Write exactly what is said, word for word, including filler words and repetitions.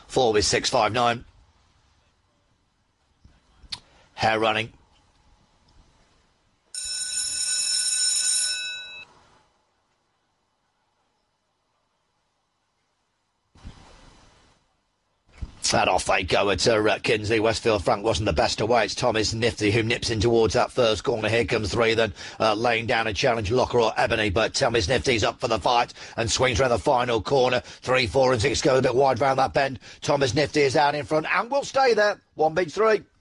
Four with six five nine. Hair running. And off they go at uh, Kinsley. Westfield Frank wasn't the best away. It's Thomas Nifty who nips in towards that first corner. Here comes three then, uh, laying down a challenge, Locker or Ebony. But Thomas Nifty's up for the fight and swings around the final corner. Three, four and six go a bit wide round that bend. Thomas Nifty is out in front and will stay there. One beats three.